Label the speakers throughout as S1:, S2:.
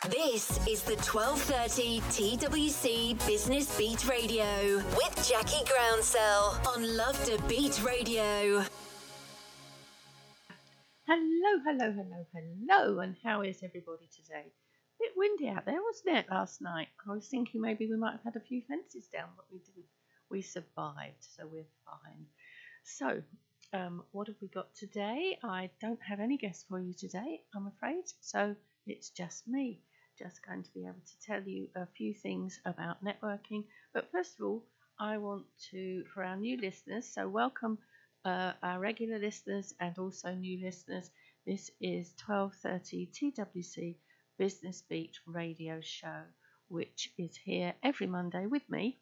S1: This is the 12:30 TWC Business Beat Radio with Jackie Groundsell on Love to Beat Radio.
S2: Hello, and how is everybody today? A bit windy out there, wasn't it, last night? I was thinking maybe we might have had a few fences down, but we didn't. We survived, so we're fine. So, what have we got today? I don't have any guests for you today, I'm afraid, so it's just me. Just going to be able to tell you a few things about networking. But first of all, I want to, for our new listeners, so welcome our regular listeners and also new listeners. This is 12:30 TWC Business Beat Radio Show, which is here every Monday with me,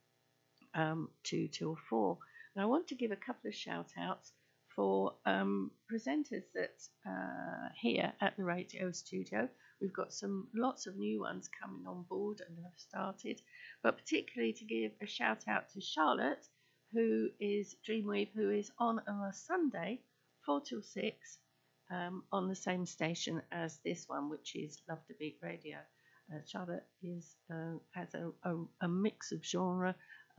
S2: 2 till 4. And I want to give a couple of shout outs for presenters that here at the radio studio. We've got lots of new ones coming on board and have started, but particularly to give a shout out to Charlotte, who is Dreamweave, who is on a Sunday, 4 till 6, on the same station as this one, which is Love to Beat Radio. Charlotte has a mix of genre,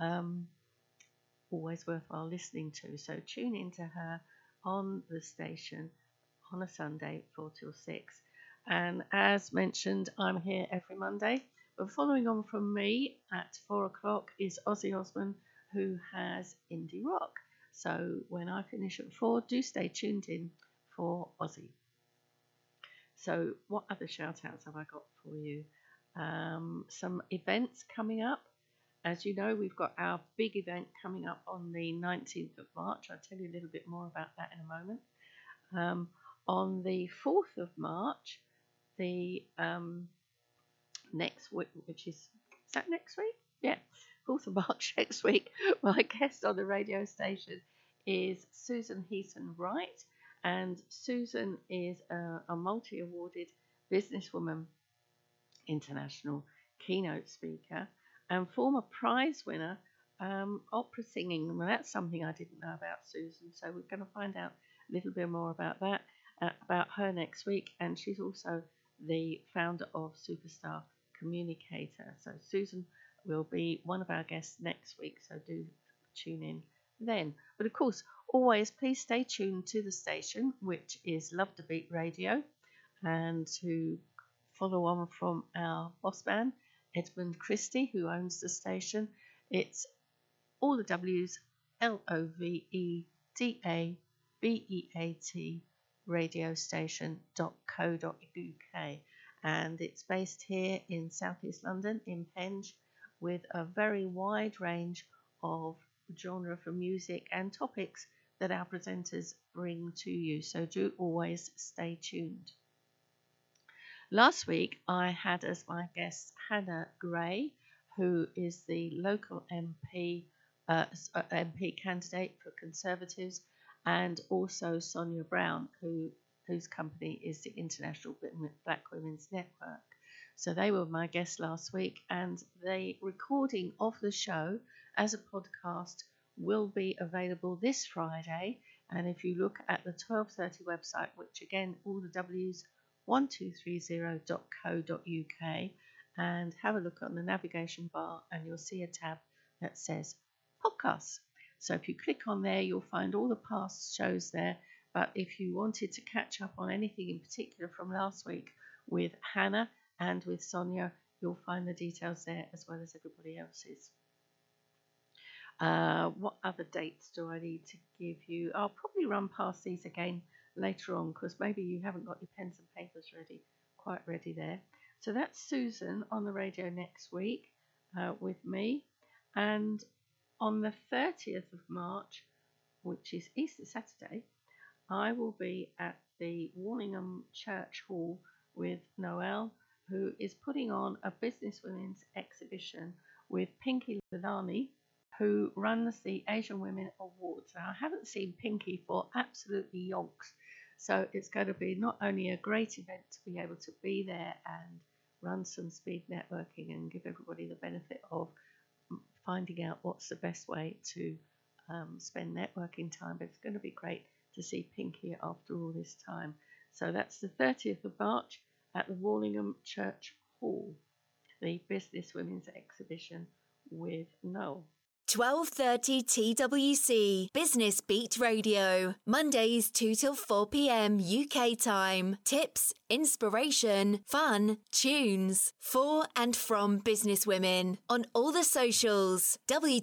S2: always worthwhile listening to. So tune into her on the station on a Sunday, 4 till 6. And as mentioned, I'm here every Monday. But following on from me at 4 o'clock is Ozzy Osbourne, who has Indie Rock. So when I finish at 4, do stay tuned in for Ozzy. So what other shout outs have I got for you? Some events coming up. As you know, we've got our big event coming up on the 19th of March. I'll tell you a little bit more about that in a moment. On the 4th of March, the next week, which is that next week? Yeah, 4th of March next week. My guest on the radio station is Susan Heaton Wright, and Susan is a multi-awarded businesswoman, international keynote speaker, and former prize winner, opera singing. Well, that's something I didn't know about Susan, so we're going to find out a little bit more about that, about her next week. And she's also the founder of Superstar Communicator. So Susan will be one of our guests next week, so do tune in then. But of course, always please stay tuned to the station, which is Love to Beat Radio, and to follow on from our boss man, Edmund Christie, who owns the station. It's all the W's, LOVEDABEAT radiostation.co.uk, and it's based here in Southeast London in Penge, with a very wide range of genre for music and topics that our presenters bring to you, so do always stay tuned. Last week I had as my guest Hannah Gray, who is the local MP candidate for Conservatives, and also Sonia Brown, whose company is the International Black Women's Network. So they were my guests last week, and the recording of the show as a podcast will be available this Friday. And if you look at the 12:30 website, which again, all the W's, 1230.co.uk, and have a look on the navigation bar, and you'll see a tab that says podcasts. So if you click on there, you'll find all the past shows there. But if you wanted to catch up on anything in particular from last week with Hannah and with Sonia, you'll find the details there as well as everybody else's. What other dates do I need to give you? I'll probably run past these again later on, because maybe you haven't got your pens and papers quite ready there. So that's Susan on the radio next week with me. And on the 30th of March, which is Easter Saturday, I will be at the Wallingham Church Hall with Noelle, who is putting on a businesswomen's exhibition with Pinky Lalani, who runs the Asian Women Awards. Now, I haven't seen Pinky for absolutely yonks, so it's going to be not only a great event to be able to be there and run some speed networking and give everybody the benefit of finding out what's the best way to spend networking time, but it's going to be great to see Pinky after all this time. So that's the 30th of March at the Wallingham Church Hall, the Business Women's Exhibition with Noel.
S1: 12:30 TWC Business Beat Radio. Mondays 2 till 4 p.m. UK time. Tips, inspiration, fun, tunes for and from businesswomen on all the socials.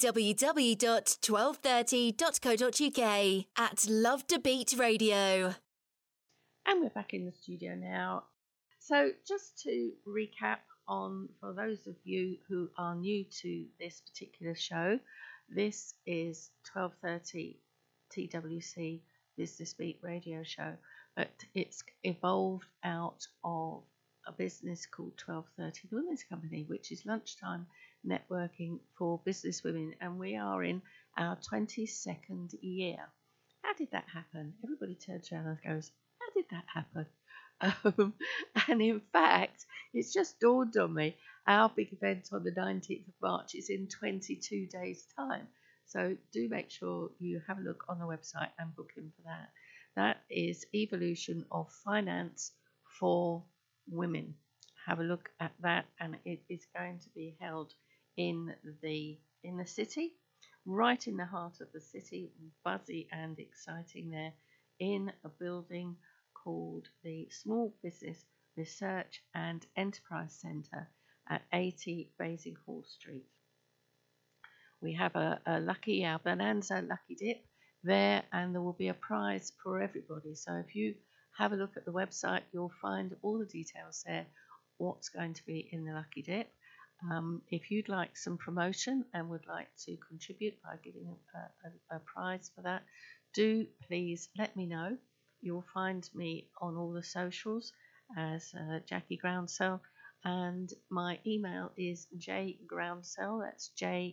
S1: www.1230.co.uk at Love to Beat Radio.
S2: And we're back in the studio now. So just to recap on, for those of you who are new to this particular show, this is 12:30 TWC Business Beat Radio show, but it's evolved out of a business called 12:30 The Women's Company, which is lunchtime networking for business women, and we are in our 22nd year. How did that happen? Everybody turns around and goes, how did that happen? And in fact, it's just dawned on me, our big event on the 19th of March is in 22 days' time. So do make sure you have a look on the website and book in for that. That is Evolution of Finance for Women. Have a look at that, and it is going to be held in the city, right in the heart of the city, buzzy and exciting there, in a building called the Small Business Research and Enterprise Centre at 80 Basinghall Street. We have our Bonanza Lucky Dip there, and there will be a prize for everybody. So if you have a look at the website, you'll find all the details there, what's going to be in the Lucky Dip. If you'd like some promotion and would like to contribute by giving a prize for that, do please let me know. You'll find me on all the socials as Jackie Groundsell, and my email is jgroundsell, that's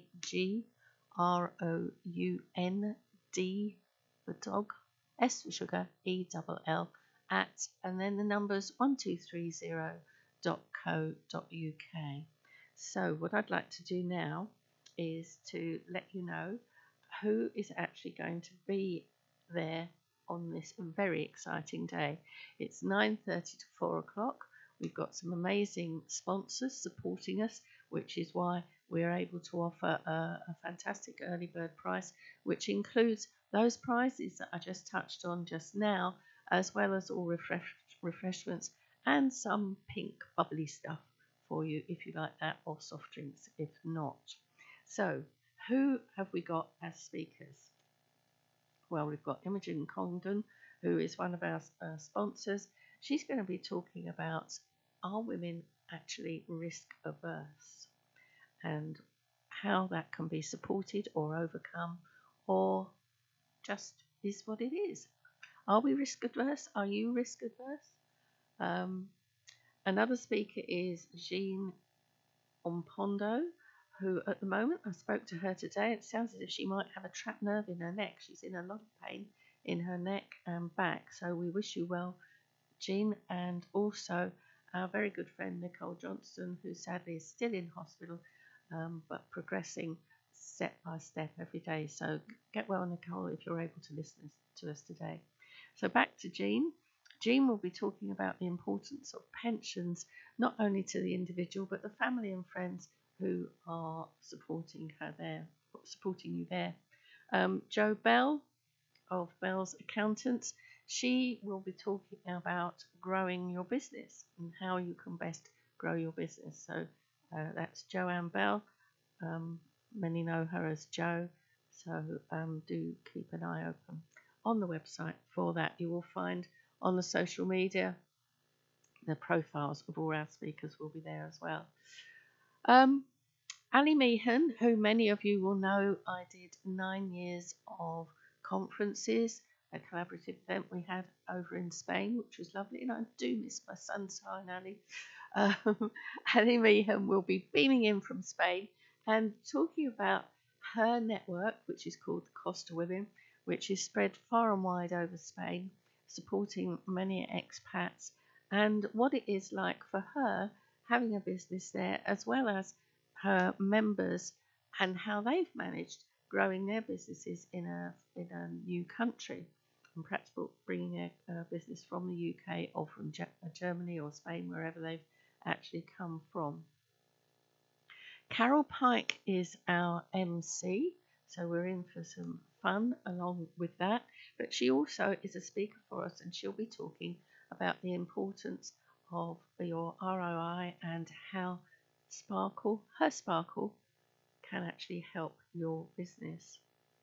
S2: JGROUND for dog, S for sugar, ELL, at, and then the numbers 1230.co.uk. So what I'd like to do now is to let you know who is actually going to be there on this very exciting day. It's 9:30 to 4 o'clock. We've got some amazing sponsors supporting us, which is why we're able to offer a fantastic early bird price, which includes those prizes that I just touched on just now, as well as all refreshments and some pink bubbly stuff for you if you like that, or soft drinks if not. So who have we got as speakers? Well, we've got Imogen Congdon, who is one of our sponsors. She's going to be talking about, are women actually risk averse, and how that can be supported or overcome, or just is what it is. Are we risk adverse? Are you risk adverse? Another speaker is Jean Ompondo, who at the moment, I spoke to her today, it sounds as if she might have a trapped nerve in her neck. She's in a lot of pain in her neck and back. So we wish you well, Jean, and also our very good friend Nicole Johnston, who sadly is still in hospital, but progressing step by step every day. So get well, Nicole, if you're able to listen to us today. So back to Jean. Jean will be talking about the importance of pensions, not only to the individual, but the family and friends who are supporting you there. Jo Bell of Bell's Accountants, she will be talking about growing your business and how you can best grow your business. So that's Joanne Bell. Many know her as Jo, so do keep an eye open on the website for that. You will find on the social media the profiles of all our speakers will be there as well. Ali Meehan, who many of you will know, I did 9 years of conferences, a collaborative event we had over in Spain, which was lovely, and I do miss my sunshine, Ali. Ali Meehan will be beaming in from Spain and talking about her network, which is called the Costa Women, which is spread far and wide over Spain, supporting many expats, and what it is like for her having a business there, as well as her members and how they've managed growing their businesses in a new country, and perhaps bringing a business from the UK or from Germany or Spain, wherever they've actually come from. Carol Pike is our MC, so we're in for some fun along with that. But she also is a speaker for us, and she'll be talking about the importance of your ROI and how her sparkle, can actually help your business.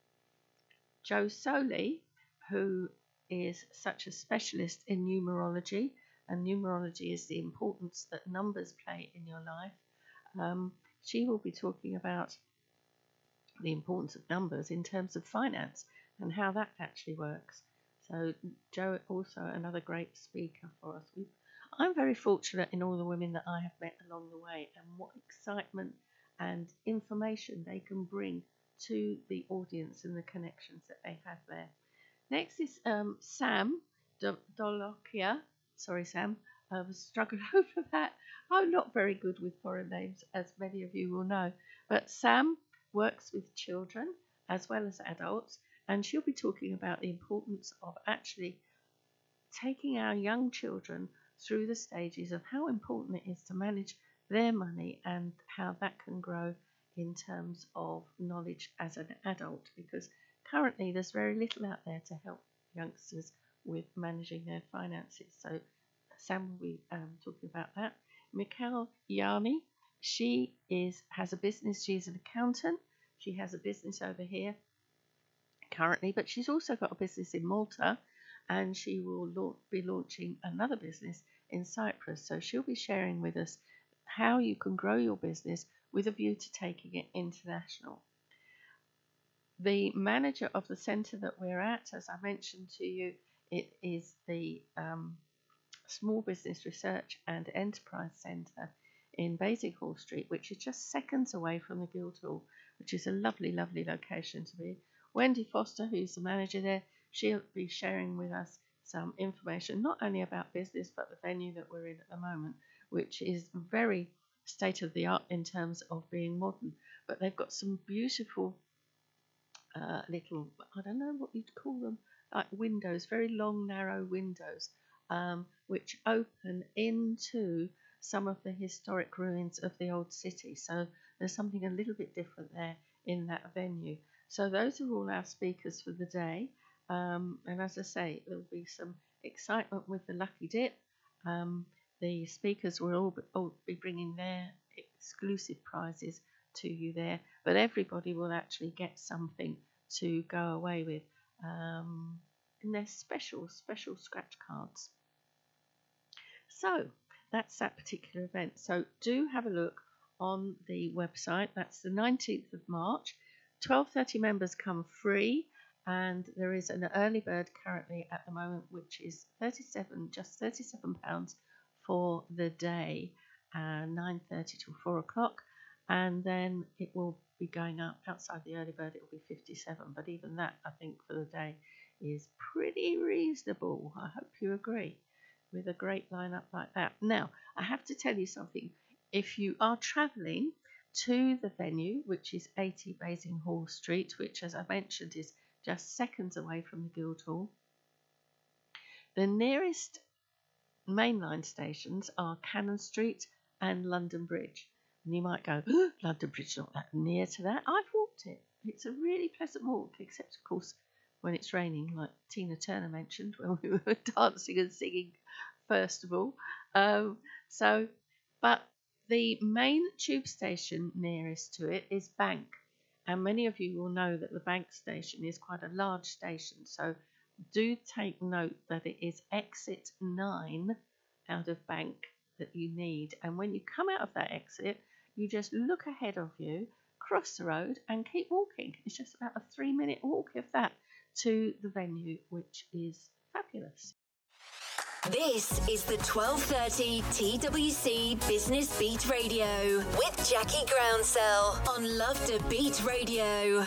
S2: Joe Soley, who is such a specialist in numerology, and numerology is the importance that numbers play in your life. She will be talking about the importance of numbers in terms of finance and how that actually works. So Joe, also another great speaker for us. I'm very fortunate in all the women that I have met along the way, and what excitement and information they can bring to the audience and the connections that they have there. Next is Sam Dolokia. Sorry, Sam, I was struggling over that. I'm not very good with foreign names, as many of you will know. But Sam works with children as well as adults, and she'll be talking about the importance of actually taking our young children through the stages of how important it is to manage their money and how that can grow in terms of knowledge as an adult, because currently there's very little out there to help youngsters with managing their finances. So Sam will be talking about that. Mikhail Yarni, she has a business. She's an accountant. She has a business over here currently, but she's also got a business in Malta, and she will be launching another business in Cyprus. So she'll be sharing with us how you can grow your business with a view to taking it international. The manager of the centre that we're at, as I mentioned to you, it is the Small Business Research and Enterprise Centre in Basinghall Street, which is just seconds away from the Guildhall, which is a lovely, lovely location to be. Wendy Foster, who's the manager there, she'll be sharing with us some information, not only about business, but the venue that we're in at the moment, which is very state of the art in terms of being modern. But they've got some beautiful little, I don't know what you'd call them, like windows, very long, narrow windows, which open into some of the historic ruins of the old city. So there's something a little bit different there in that venue. So those are all our speakers for the day. And as I say, there'll be some excitement with the Lucky Dip. The speakers will all be bringing their exclusive prizes to you there, but everybody will actually get something to go away with in their special scratch cards. So that's that particular event. So do have a look on the website. That's the 19th of March. 12:30 members come free, and there is an early bird currently at the moment, which is just £37 for the day, 9:30 till 4 o'clock, and then it will be going up. Outside the early bird, it will be 57, but even that, I think, for the day is pretty reasonable. I hope you agree with a great lineup like that. Now, I have to tell you something. If you are travelling to the venue, which is 80 Basinghall Street, which, as I mentioned, is just seconds away from the Guildhall, the nearest mainline stations are Cannon Street and London Bridge. And you might go, oh, London Bridge is not that near to that. I've walked it. It's a really pleasant walk, except, of course, when it's raining, like Tina Turner mentioned when we were dancing and singing, first of all. But the main tube station nearest to it is Bank. And many of you will know that the Bank station is quite a large station. So do take note that it is exit 9 out of Bank that you need. And when you come out of that exit, you just look ahead of you, cross the road and keep walking. It's just about a 3-minute walk, if that, to the venue, which is fabulous.
S1: This is the 12:30 TWC Business Beat Radio with Jackie Groundsell on Love to Beat Radio.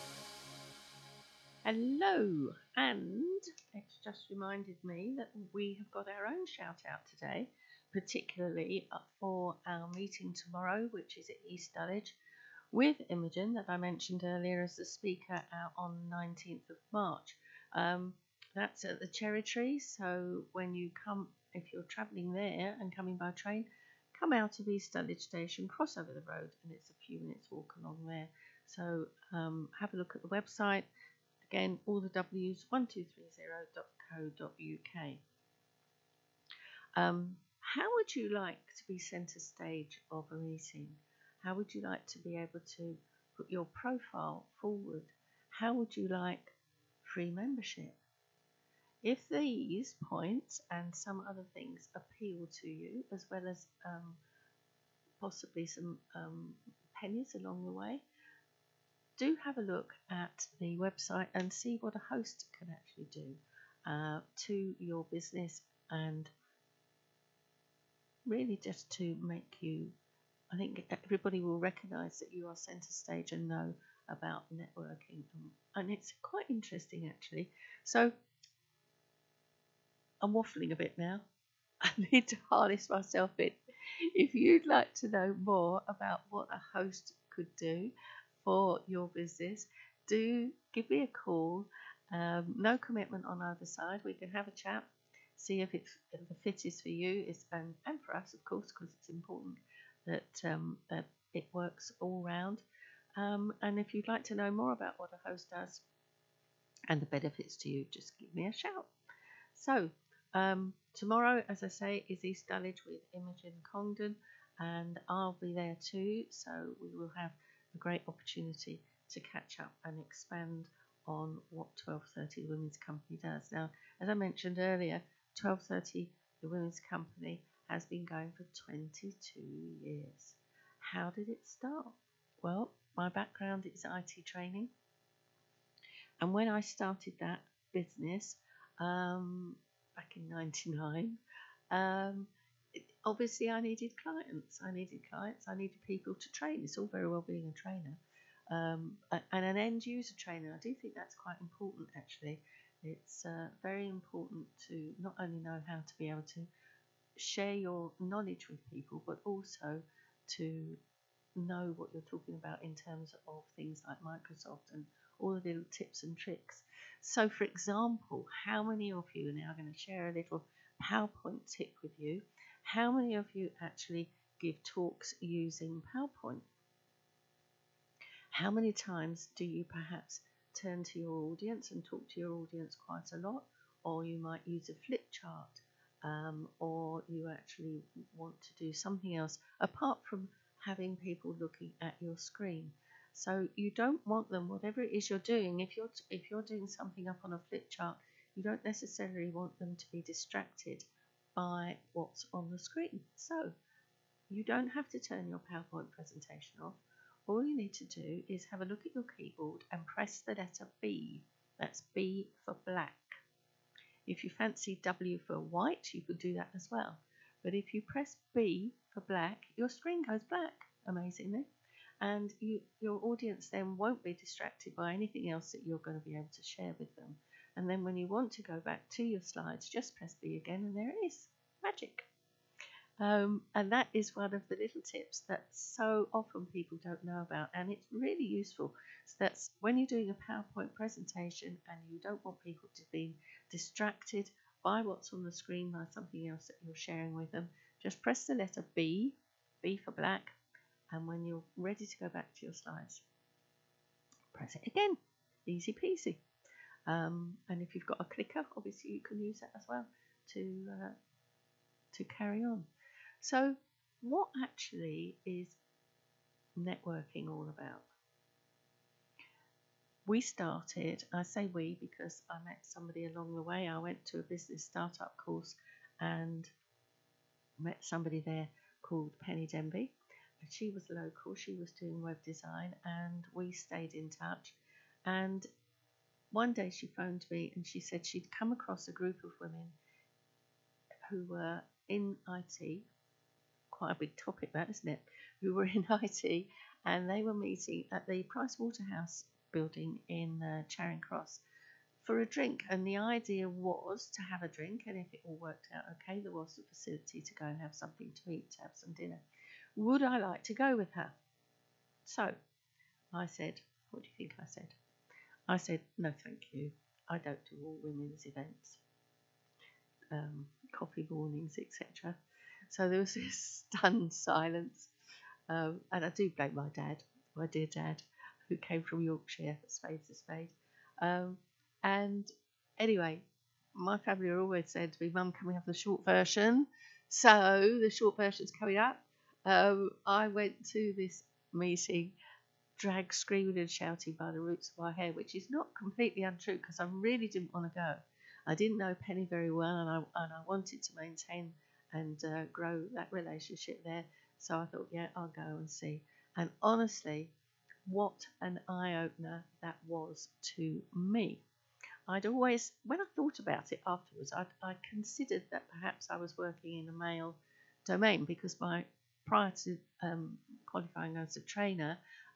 S2: Hello, and it's just reminded me that we have got our own shout out today, particularly for our meeting tomorrow, which is at East Dulwich, with Imogen, that I mentioned earlier as the speaker out on 19th of March. That's at the Cherry Tree, so when you come, if you're travelling there and coming by train, come out of East Dulwich Station, cross over the road, and it's a few minutes walk along there. So have a look at the website. Again, all the W's, 1230.co.uk. How would you like to be centre stage of a meeting? How would you like to be able to put your profile forward? How would you like free membership? If these points and some other things appeal to you, as well as possibly some pennies along the way, do have a look at the website and see what a host can actually do to your business, and really just to make you, I think everybody will recognise that you are centre stage and know about networking, and it's quite interesting actually. So I'm waffling a bit now. I need to harness myself in. If you'd like to know more about what a host could do for your business, do give me a call. No commitment on either side. We can have a chat, see if the fit is for you, and for us, of course, because it's important that it works all round. And if you'd like to know more about what a host does and the benefits to you, just give me a shout. So tomorrow, as I say, is East Dulwich with Imogen Congdon, and I'll be there too, so we will have a great opportunity to catch up and expand on what 1230 The Women's Company does. Now, as I mentioned earlier, 1230 The Women's Company has been going for 22 years. How did it start? Well, my background is IT training, and when I started that business back in '99, obviously I needed clients. I needed people to train. It's all very well being a trainer, and an end user trainer. I do think that's quite important actually. It's very important to not only know how to be able to share your knowledge with people, but also to know what you're talking about in terms of things like Microsoft and all the little tips and tricks. So, for example, how many of you, and now I'm going to share a little PowerPoint tip with you, how many of you actually give talks using PowerPoint? How many times do you perhaps turn to your audience and talk to your audience quite a lot? Or you might use a flip chart, or you actually want to do something else apart from having people looking at your screen. So you don't want them, whatever it is you're doing, if you're doing something up on a flip chart, you don't necessarily want them to be distracted by what's on the screen. So you don't have to turn your PowerPoint presentation off. All you need to do is have a look at your keyboard and press the letter B. That's B for black. If you fancy W for white, you could do that as well. But if you press B for black, your screen goes black, amazingly. And your audience then won't be distracted by anything else that you're going to be able to share with them. And then when you want to go back to your slides, just press B again, and there it is. Magic. And that is one of the little tips that so often people don't know about, and it's really useful. So that's when you're doing a PowerPoint presentation and you don't want people to be distracted by what's on the screen, by something else that you're sharing with them, just press the letter B, B for black, and when you're ready to go back to your slides, press it again. Easy peasy. And if you've got a clicker, obviously you can use that as well to carry on. So what actually is networking all about? We started, I say we because I met somebody along the way. I went to a business startup course and met somebody there called Penny Denby. She was local, she was doing web design, and we stayed in touch. And one day she phoned me and she said she'd come across a group of women who were in IT. Quite a big topic that, isn't it? Who were in IT, and they were meeting at the Price Waterhouse building in Charing Cross for a drink. And the idea was to have a drink, and if it all worked out okay, there was a facility to go and have something to eat, to have some dinner. Would I like to go with her? So I said, what do you think I said? I said, no thank you. I don't do all women's events, coffee mornings, etc. So there was this stunned silence. And I do blame my dear dad, who came from Yorkshire, spade's a spade. And anyway, my family are always saying to me, Mum, can we have the short version? So the short version's coming up. I went to this meeting, dragged screaming and shouting by the roots of my hair, which is not completely untrue because I really didn't want to go. I didn't know Penny very well, and I wanted to maintain and grow that relationship there. So I thought, yeah, I'll go and see. And honestly, what an eye-opener that was to me. I'd always, when I thought about it afterwards, I considered that perhaps I was working in a male domain because prior to qualifying as a trainer,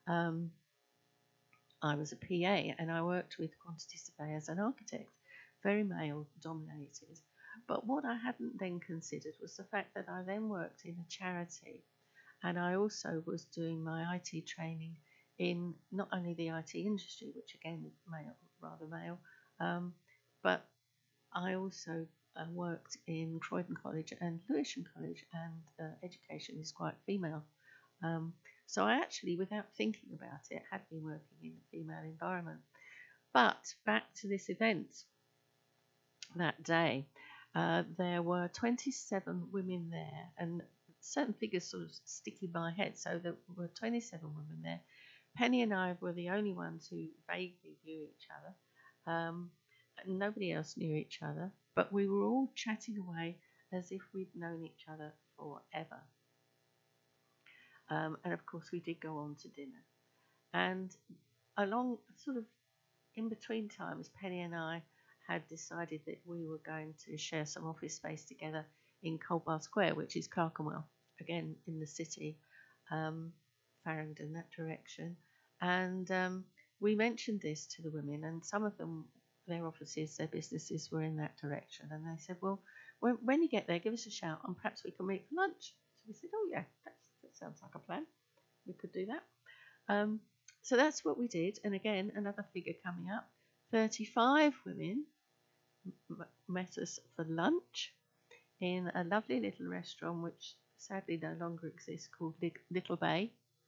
S2: I was a PA and I worked with quantity surveyors and architects, very male dominated. But what I hadn't then considered was the fact that I then worked in a charity, and I also was doing my IT training in not only the IT industry, which again is rather male, but I also worked in Croydon College and Lewisham College, and education is quite female. So I actually, without thinking about it, had been working in a female environment. But back to this event that day, there were 27 women there, and certain figures sort of stick in my head. So there were 27 women there. Penny and I were the only ones who vaguely knew each other. Nobody else knew each other, but we were all chatting away as if we'd known each other forever. And of course, we did go on to dinner. And along sort of in between times, Penny and I had decided that we were going to share some office space together in Coldbath Square, which is Clerkenwell, again in the city, Farringdon, that direction. And we mentioned this to the women, and some of them, their offices, their businesses were in that direction. And they said, well, when you get there, give us a shout and perhaps we can meet for lunch. So we said, oh yeah, that sounds like a plan. We could do that. So that's what we did. And again, another figure coming up. 35 women met us for lunch in a lovely little restaurant, which sadly no longer exists, called Little Bay.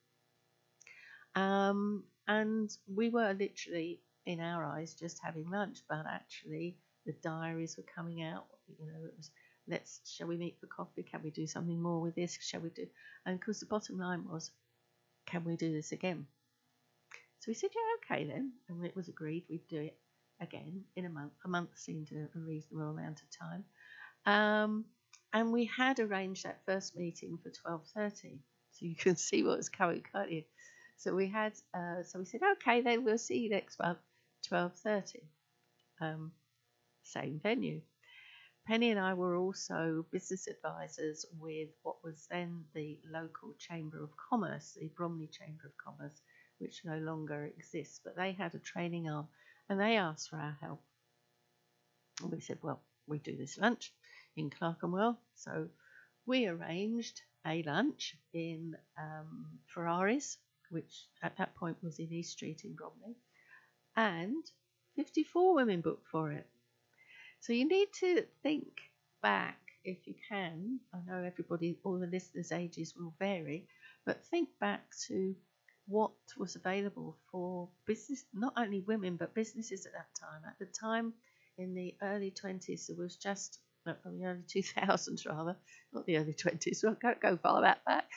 S2: And we were literally, in our eyes, just having lunch, but actually the diaries were coming out. You know, it was, shall we meet for coffee? Can we do something more with this? Shall we do? And of course, the bottom line was, can we do this again? So we said, yeah, okay then. And it was agreed we'd do it again in a month. A month seemed a reasonable amount of time. And we had arranged that first meeting for 12:30. So you can see what was coming, can't you? So we had, so we said, okay, then we'll see you next month, 12:30. Same venue. Penny and I were also business advisors with what was then the local Chamber of Commerce, the Bromley Chamber of Commerce, which no longer exists, but they had a training arm and they asked for our help. And we said, well, we do this lunch in Clerkenwell. So we arranged a lunch in Ferraris, which at that point was in East Street in Bromley, and 54 women booked for it. So you need to think back, if you can. I know everybody, all the listeners' ages will vary, but think back to what was available for business, not only women, but businesses at that time. At the time, in the early 20s, there was just, the early 2000s rather, not the early 20s, well, don't go far that back.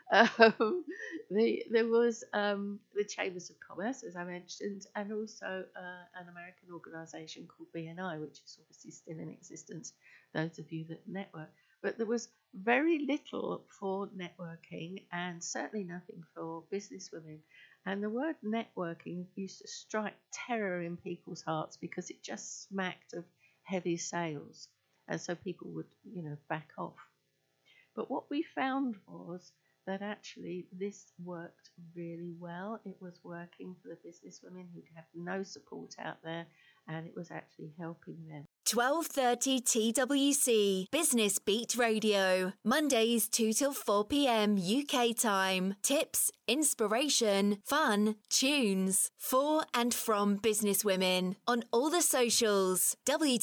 S2: There was the Chambers of Commerce, as I mentioned, and also an American organisation called BNI, which is obviously still in existence, those of you that network. But there was very little for networking and certainly nothing for businesswomen. And the word networking used to strike terror in people's hearts because it just smacked of heavy sales. And so people would, back off. But what we found was that actually this worked really well. It was working for the business women who had no support out there, and it was actually helping them.
S1: 12:30 TWC Business Beat Radio. Mondays 2 till 4 p.m. UK time. Tips, inspiration, fun, tunes. For and from businesswomen. On all the socials.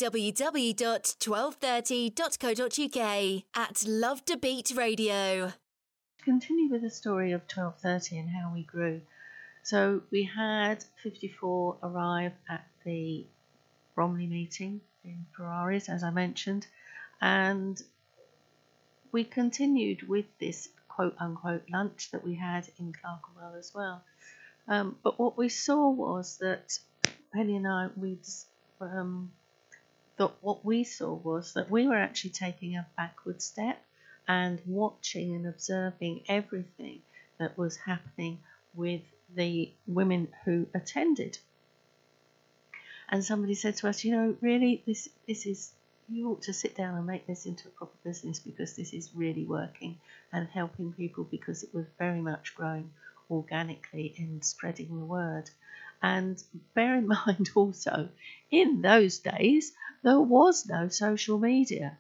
S1: www.1230.co.uk. At Love to Beat Radio.
S2: Continue with the story of 12:30 and how we grew. So we had 54 arrive at the Bromley meeting in Ferraris, as I mentioned, and we continued with this quote-unquote lunch that we had in Clerkenwell as well. But what we saw was that Penny and I, what we saw was that we were actually taking a backward step and watching and observing everything that was happening with the women who attended. And somebody said to us, really, this is, you ought to sit down and make this into a proper business, because this is really working and helping people, because it was very much growing organically and spreading the word. And bear in mind also, in those days, there was no social media.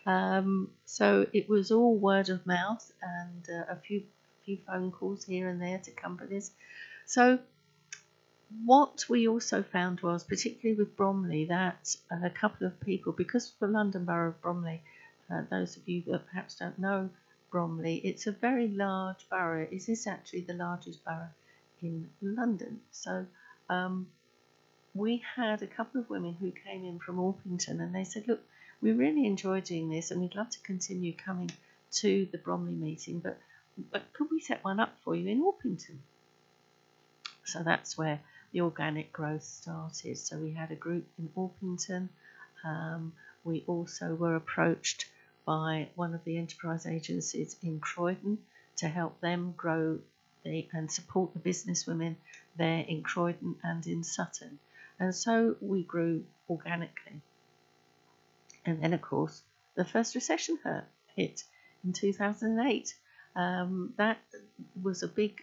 S2: So it was all word of mouth and a few phone calls here and there to companies. So what we also found was, particularly with Bromley, that a couple of people, because the London Borough of Bromley, those of you that perhaps don't know Bromley, it's a very large borough. It is actually the largest borough in London. So we had a couple of women who came in from Orpington, and they said, look, we really enjoy doing this and we'd love to continue coming to the Bromley meeting, but could we set one up for you in Orpington? So that's where the organic growth started. So we had a group in Orpington. We also were approached by one of the enterprise agencies in Croydon to help them grow and support the businesswomen there in Croydon and in Sutton. And so we grew organically. And then, of course, the first recession hit in 2008. That was a big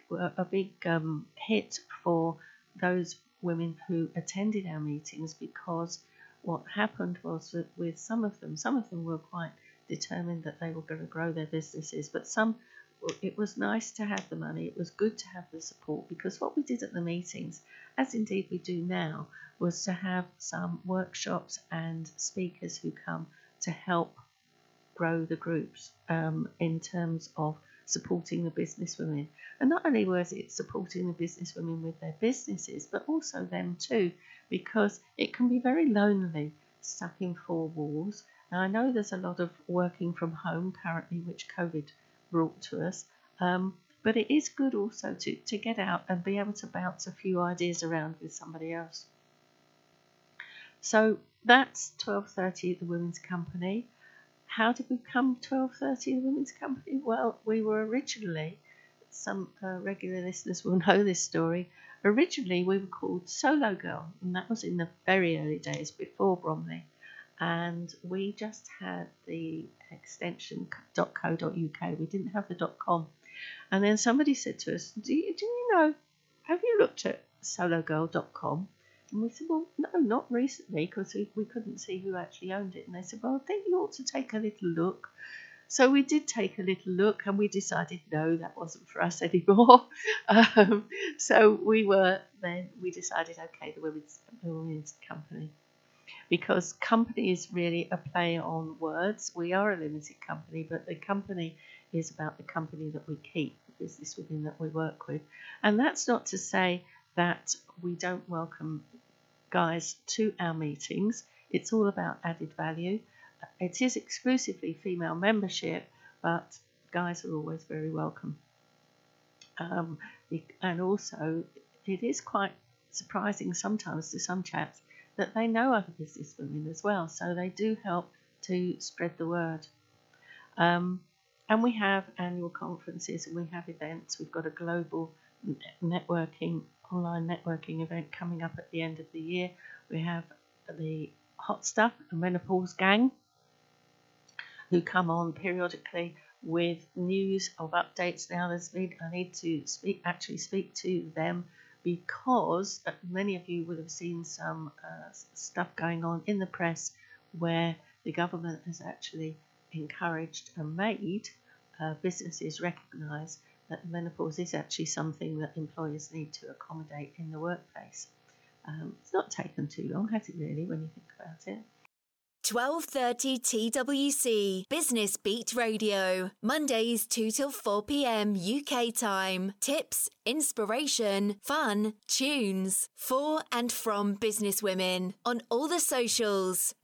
S2: hit for those women who attended our meetings, because what happened was that with some of them were quite determined that they were going to grow their businesses, but some, it was nice to have the money, it was good to have the support, because what we did at the meetings, as indeed we do now, was to have some workshops and speakers who come to help grow the groups in terms of supporting the businesswomen. And not only was it supporting the businesswomen with their businesses, but also them too, because it can be very lonely stuck in four walls. Now, I know there's a lot of working from home currently, which COVID brought to us, but it is good also to get out and be able to bounce a few ideas around with somebody else. So that's 12:30 at the Women's Company. How did we become 12:30 the Women's Company? Well, we were originally, some regular listeners will know this story, originally we were called Solo Girl, and that was in the very early days before Bromley. And we just had the extension .co.uk, we didn't have the .com. And then somebody said to us, do you know, have you looked at sologirl.com? And we said, well, no, not recently, because we couldn't see who actually owned it. And they said, well, I think you ought to take a little look. So we did take a little look, and we decided, no, that wasn't for us anymore. So we decided, okay, the Women's Company. Because company is really a play on words. We are a limited company, but the company is about the company that we keep, the businesswomen that we work with. And that's not to say that we don't welcome guys to our meetings. It's all about added value. It is exclusively female membership, but guys are always very welcome. And also, it is quite surprising sometimes to some chaps that they know other businesswomen as well, so they do help to spread the word. And we have annual conferences and we have events. We've got a global online networking event coming up at the end of the year. We have the Hot Stuff and Menopause Gang, who come on periodically with news of updates now. I need to speak to them because many of you would have seen some stuff going on in the press where the government has actually encouraged and made businesses recognise that menopause is actually something that employers need to accommodate in the workplace. It's not taken too long, has it really, when you think about it?
S1: 12:30 TWC Business Beat Radio. Mondays 2 till 4 p.m. UK time. Tips, inspiration, fun, tunes. For and from businesswomen. On all the socials.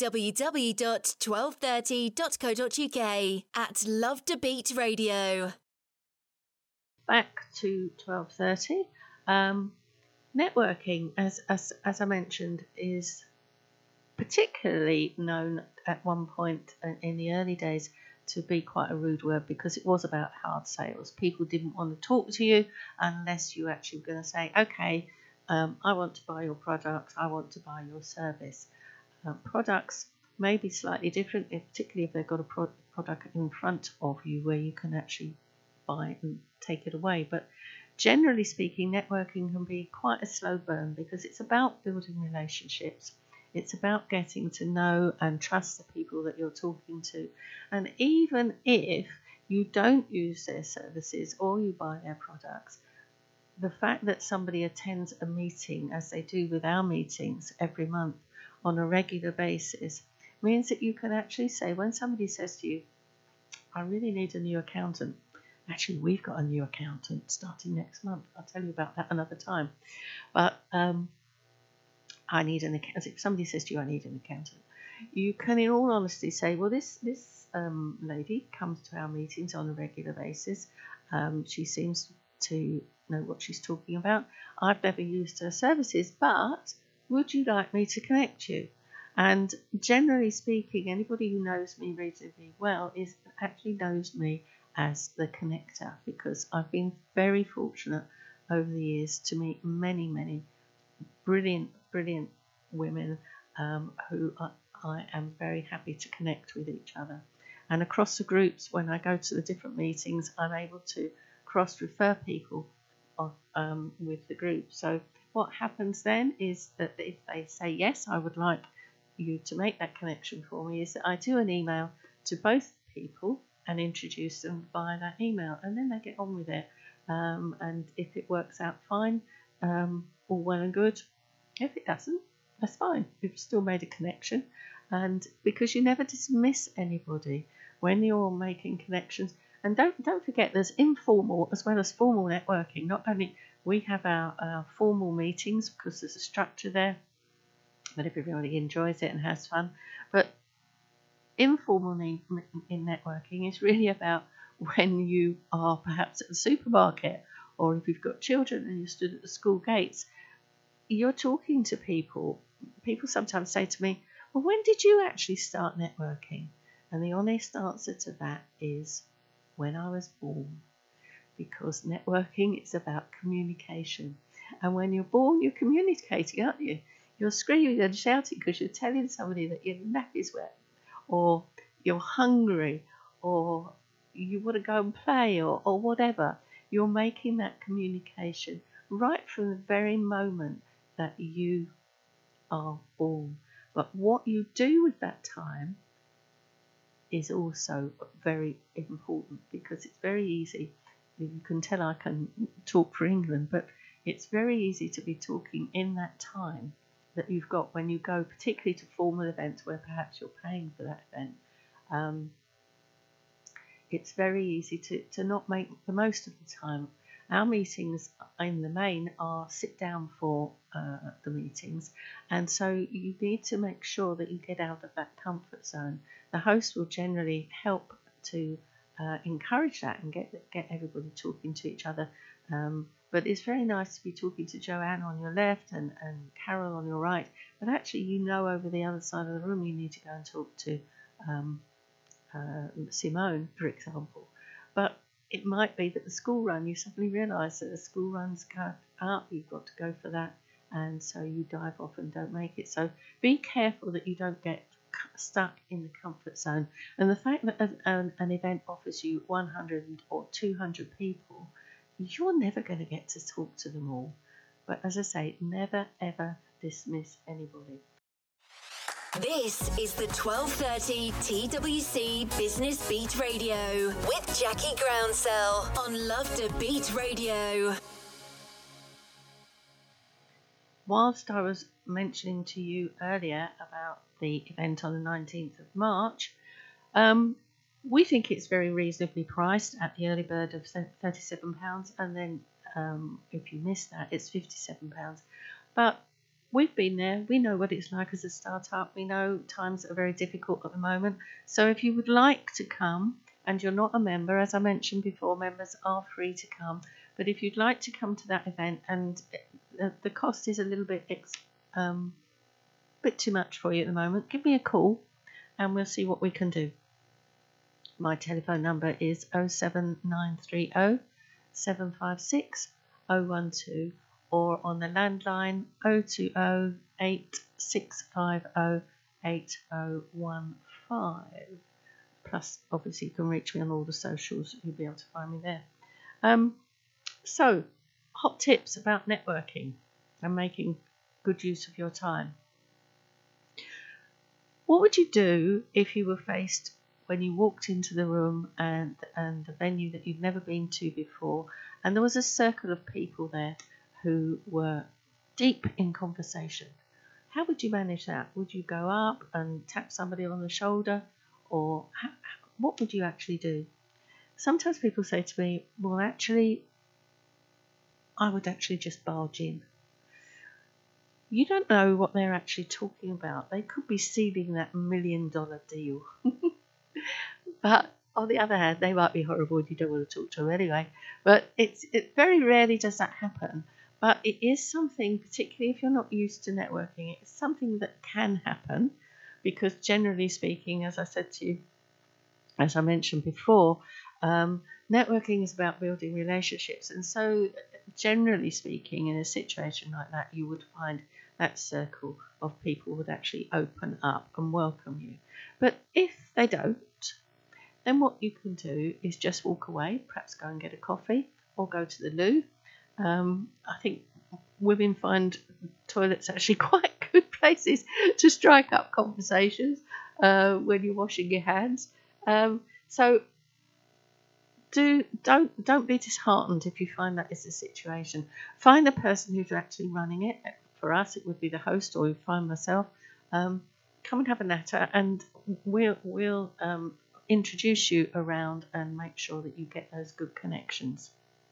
S1: www.1230.co.uk. At Love to Beat Radio.
S2: Back to 12:30. Networking, as I mentioned, is particularly known at one point in the early days to be quite a rude word because it was about hard sales. People didn't want to talk to you unless you actually were going to say, okay, I want to buy your product, I want to buy your service. Products may be slightly different, particularly if they've got a product in front of you where you can actually buy and take it away. But generally speaking, networking can be quite a slow burn because it's about building relationships. It's about getting to know and trust the people that you're talking to. And even if you don't use their services or you buy their products, the fact that somebody attends a meeting, as they do with our meetings every month on a regular basis, means that you can actually say, when somebody says to you, I really need a new accountant. Actually, we've got a new accountant starting next month. I'll tell you about that another time. But I need an accountant. If somebody says to you, I need an accountant, you can, in all honesty, say, well, this lady comes to our meetings on a regular basis. She seems to know what she's talking about. I've never used her services, but would you like me to connect you? And generally speaking, anybody who knows me reasonably well actually knows me as the connector, because I've been very fortunate over the years to meet many, many brilliant women who I am very happy to connect with each other. And across the groups, when I go to the different meetings, I'm able to cross-refer people with the group. So what happens then is that if they say, yes, I would like you to make that connection for me, is that I do an email to both people and introduce them via that email, and then they get on with it. And if it works out fine, all well and good. If it doesn't, that's fine. We've still made a connection. And because you never dismiss anybody when you're making connections. And don't forget, there's informal as well as formal networking. Not only we have our formal meetings because there's a structure there, but everybody enjoys it and has fun. But informal in networking is really about when you are perhaps at the supermarket, or if you've got children and you stood at the school gates, you're talking to people. People sometimes say to me, well, when did you actually start networking? And the honest answer to that is when I was born, because networking is about communication. And when you're born, you're communicating, aren't you? You're screaming and shouting because you're telling somebody that your nappy's wet, or you're hungry, or you want to go and play, or whatever. You're making that communication right from the very moment that you are born. But what you do with that time is also very important, because it's very easy. You can tell I can talk for England, but it's very easy to be talking in that time that you've got when you go, particularly to formal events where perhaps you're paying for that event. It's very easy to not make the most of the time. Our meetings in the main are sit down for the meetings, and so you need to make sure that you get out of that comfort zone. The host will generally help to encourage that and get everybody talking to each other. But it's very nice to be talking to Joanne on your left and Carol on your right, but actually over the other side of the room you need to go and talk to Simone, for example. But it might be that the school run, you suddenly realise that the school run's up, you've got to go for that, and so you dive off and don't make it. So be careful that you don't get stuck in the comfort zone. And the fact that an event offers you 100 or 200 people, you're never going to get to talk to them all. But as I say, never ever dismiss anybody.
S1: This is the 12:30 TWC Business Beat Radio with Jackie Groundsell on Love to Beat Radio.
S2: Whilst I was mentioning to you earlier about the event on the 19th of March, we think it's very reasonably priced at the early bird of £37, and then if you miss that, it's £57. But we've been there. We know what it's like as a startup. We know times are very difficult at the moment. So if you would like to come and you're not a member, as I mentioned before, members are free to come. But if you'd like to come to that event and the cost is a little bit too much for you at the moment, give me a call and we'll see what we can do. My telephone number is 07930 756 012 or on the landline 020 8650 8015. Plus, obviously, you can reach me on all the socials. You'll be able to find me there. So, hot tips about networking and making good use of your time. What would you do if you were faced when you walked into the room and a venue that you've never been to before, and there was a circle of people there who were deep in conversation? How would you manage that? Would you go up and tap somebody on the shoulder, or what would you actually do? Sometimes people say to me, well, actually, I would actually just barge in. You don't know what they're actually talking about. They could be sealing that $1 million deal. But on the other hand, they might be horrible and you don't want to talk to them anyway. But it very rarely does that happen. But it is something, particularly if you're not used to networking, it's something that can happen, because generally speaking, as I said to you, as I mentioned before, networking is about building relationships. And so generally speaking, in a situation like that, you would find that circle of people would actually open up and welcome you. But if they don't, then what you can do is just walk away, perhaps go and get a coffee or go to the loo. I think women find toilets actually quite good places to strike up conversations when you're washing your hands. So don't be disheartened if you find that is the situation. Find the person who's actually running it. For us, it would be the host, or you find myself. Come and have a natter, and we'll introduce you around and make sure that you get those good connections.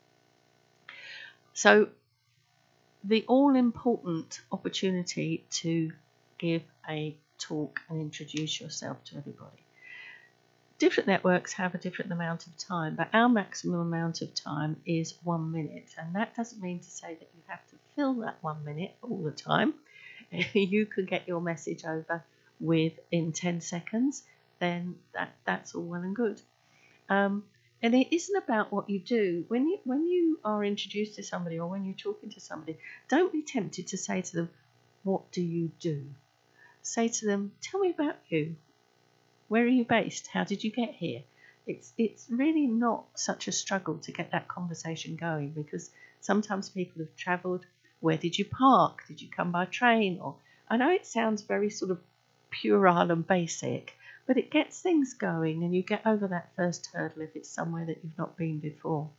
S2: So the all-important opportunity to give a talk and introduce yourself to everybody. Different networks have a different amount of time, but our maximum amount of time is 1 minute. And that doesn't mean to say that you have to fill that 1 minute all the time. You can get your message over in 10 seconds, then that's all well and good. And it isn't about what you do. When you are introduced to somebody, or when you're talking to somebody, don't be tempted to say to them, what do you do? Say to them, tell me about you. Where are you based? How did you get here? It's really not such a struggle to get that conversation going, because sometimes people have travelled. Where did you park? Did you come by train? Or I know it sounds very sort of puerile and basic, but it gets things going, and you get over that first hurdle if it's somewhere that you've not been before.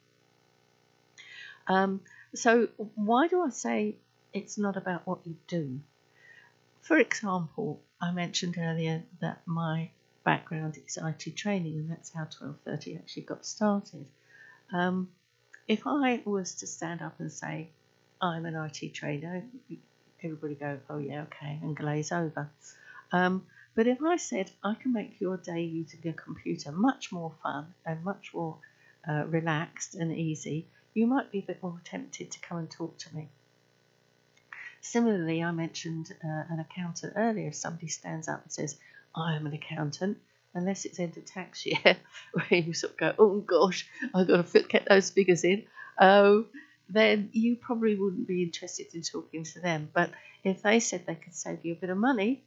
S2: So why do I say it's not about what you do? For example, I mentioned earlier that my background is IT training, and that's how 12:30 actually got started. If I was to stand up and say, I'm an IT trainer, everybody go, oh yeah, okay, and glaze over. But if I said, I can make your day using a computer much more fun and much more relaxed and easy, you might be a bit more tempted to come and talk to me. Similarly, I mentioned an accountant earlier. If somebody stands up and says, I am an accountant, unless it's end of tax year, where you sort of go, oh gosh, I've got to get those figures in, then you probably wouldn't be interested in talking to them. But if they said they could save you a bit of money,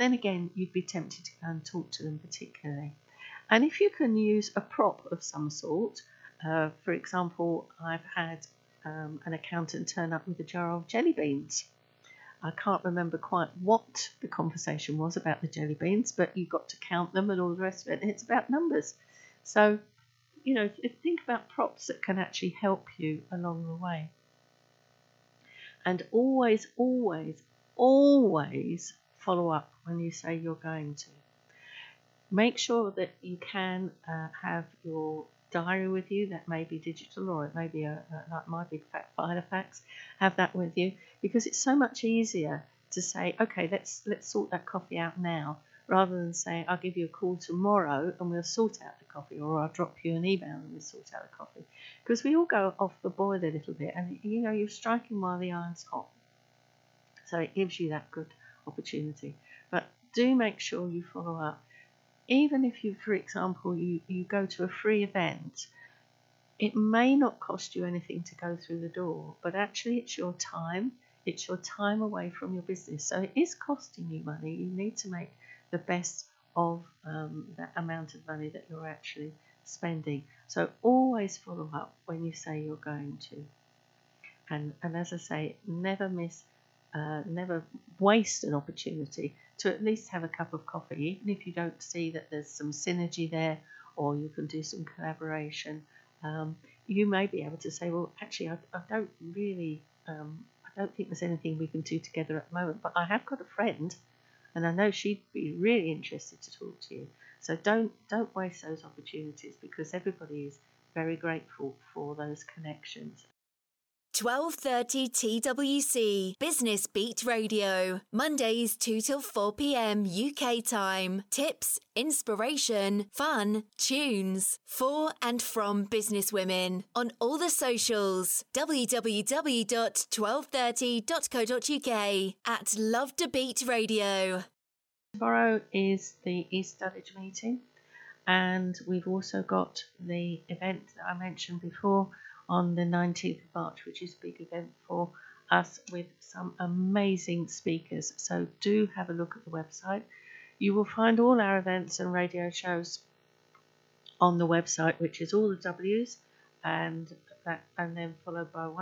S2: then again, you'd be tempted to go and talk to them particularly. And if you can use a prop of some sort, for example, I've had an accountant turn up with a jar of jelly beans. I can't remember quite what the conversation was about the jelly beans, but you've got to count them and all the rest of it. And it's about numbers. So, think about props that can actually help you along the way. And always, always, always follow up when you say you're going to. Make sure that you can have your diary with you. That may be digital, or it may be like my big fat Filofax. Have that with you, because it's so much easier to say, okay, let's sort that coffee out now, rather than saying I'll give you a call tomorrow and we'll sort out the coffee, or I'll drop you an email and we'll sort out the coffee. Because we all go off the boil a little bit, and you're striking while the iron's hot. So it gives you that good opportunity. But do make sure you follow up. Even if you, for example, you go to a free event, it may not cost you anything to go through the door, but actually it's your time. It's your time away from your business. So it is costing you money. You need to make the best of that amount of money that you're actually spending. So always follow up when you say you're going to. And as I say, never waste an opportunity to at least have a cup of coffee, even if you don't see that there's some synergy there, or you can do some collaboration. You may be able to say, well, actually, I don't really, I don't think there's anything we can do together at the moment, but I have got a friend, and I know she'd be really interested to talk to you. So don't waste those opportunities, because everybody is very grateful for those connections.
S1: 12:30 TWC Business Beat Radio. Mondays 2 till 4 p.m. UK time. Tips, inspiration, fun, tunes. For and from businesswomen. On all the socials. www.1230.co.uk. At Love to Beat Radio.
S2: Tomorrow is the East Dulwich meeting. And we've also got the event that I mentioned before on the 19th of March, which is a big event for us with some amazing speakers. So do have a look at the website. You will find all our events and radio shows on the website, which is all the W's, and then followed by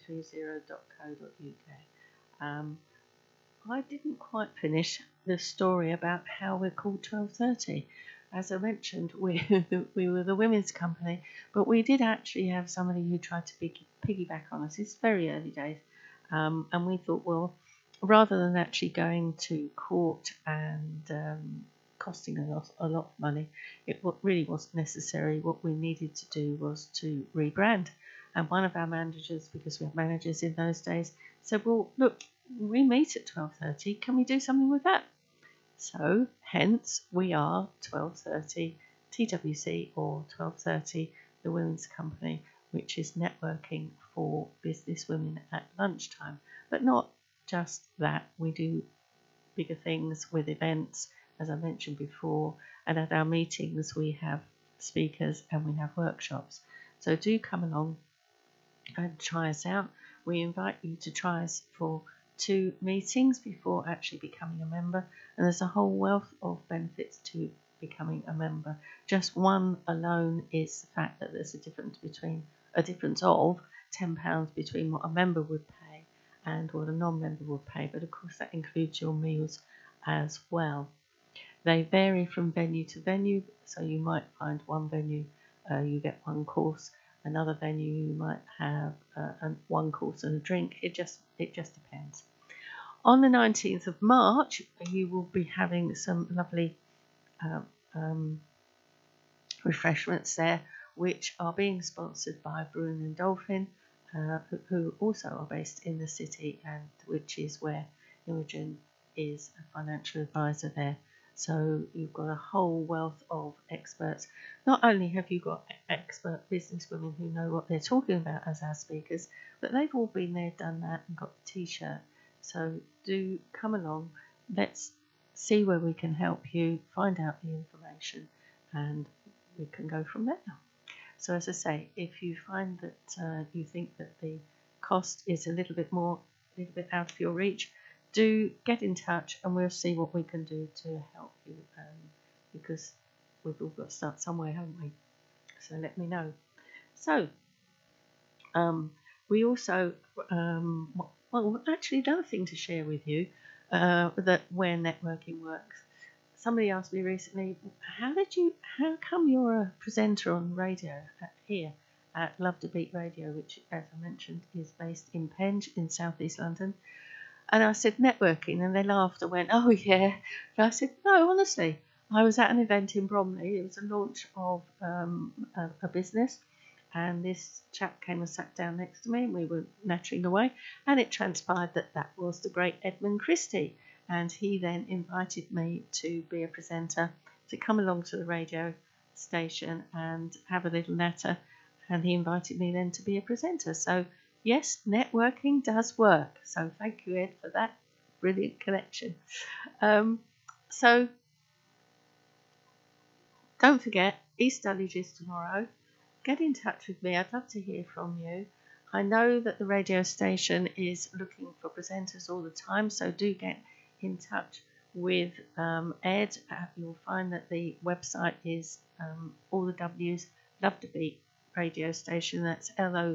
S2: 1230.co.uk. I didn't quite finish the story about how we're called 1230. As I mentioned, we were the women's company, but we did actually have somebody who tried to piggyback on us. It's very early days, and we thought, well, rather than actually going to court and costing a lot of money, it really wasn't necessary. What we needed to do was to rebrand. And one of our managers, because we had managers in those days, said, well, look, we meet at 12:30. Can we do something with that? So, hence, we are 12:30 TWC, or 12:30 the Women's Company, which is networking for business women at lunchtime. But not just that, we do bigger things with events, as I mentioned before, and at our meetings we have speakers and we have workshops. So do come along and try us out. We invite you to try us for 2 meetings before actually becoming a member, and there's a whole wealth of benefits to becoming a member. Just one alone is the fact that there's a difference of £10 between what a member would pay and what a non-member would pay, but of course that includes your meals as well. They vary from venue to venue, so you might find one venue you get one course, another venue you might have one course and a drink. It just depends. On the 19th of March, you will be having some lovely refreshments there, which are being sponsored by Bruin and Dolphin, who also are based in the city, and which is where Imogen is a financial advisor there. So you've got a whole wealth of experts. Not only have you got expert businesswomen who know what they're talking about as our speakers, but they've all been there, done that, and got the t-shirt. So do come along. Let's see where we can help you, find out the information, and we can go from there. So as I say, if you find that you think that the cost is a little bit out of your reach, do get in touch and we'll see what we can do to help you, because we've all got to start somewhere, haven't we? So let me know. So we also, actually another thing to share with you, that where networking works. Somebody asked me recently, how come you're a presenter on radio here at Love to Beat Radio, which, as I mentioned, is based in Penge in southeast London? And I said, networking, and they laughed and went, oh yeah. And I said, no, honestly, I was at an event in Bromley. It was a launch of a business, and this chap came and sat down next to me, and we were nattering away, and it transpired that was the great Edmund Christie, and he then invited me to be a presenter, to come along to the radio station and have a little natter, and he invited me then to be a presenter. So yes, networking does work. So thank you, Ed, for that brilliant connection. So don't forget, East Dulwich is tomorrow. Get in touch with me. I'd love to hear from you. I know that the radio station is looking for presenters all the time, so do get in touch with Ed. You'll find that the website is all the W's, Love to Beat Radio Station. That's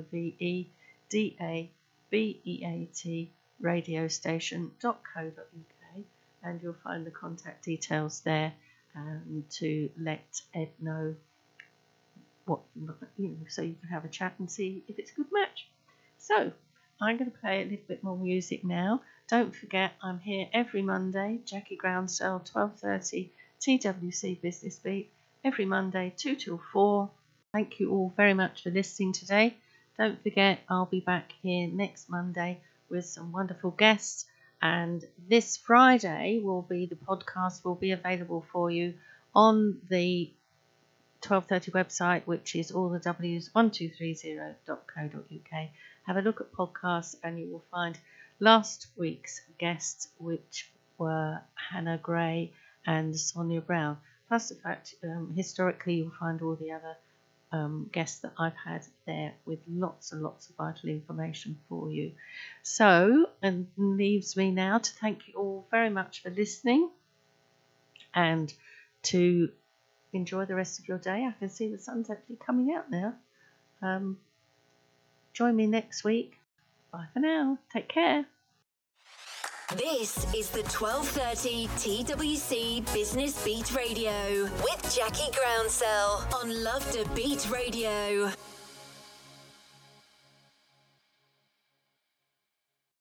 S2: LOVEDABEAT radiostation.co.uk, and you'll find the contact details there to let Ed know what, so you can have a chat and see if it's a good match. So I'm going to play a little bit more music now. Don't forget, I'm here every Monday, Jackie Groundsell, 12:30 TWC Business Beat, every Monday 2 till 4. Thank you all very much for listening today. Don't forget, I'll be back here next Monday with some wonderful guests, and this Friday the podcast will be available for you on the 12:30 website, which is allthews1230.co.uk. Have a look at podcasts and you will find last week's guests, which were Hannah Gray and Sonia Brown. Plus the fact, historically, you'll find all the other guests that I've had there with lots and lots of vital information for you. So, and leaves me now to thank you all very much for listening and to enjoy the rest of your day. I can see the sun's actually coming out now. Join me next week. Bye for now. Take care.
S1: This is the 12:30 TWC Business Beat Radio with Jackie Groundsell on Love to Beat Radio.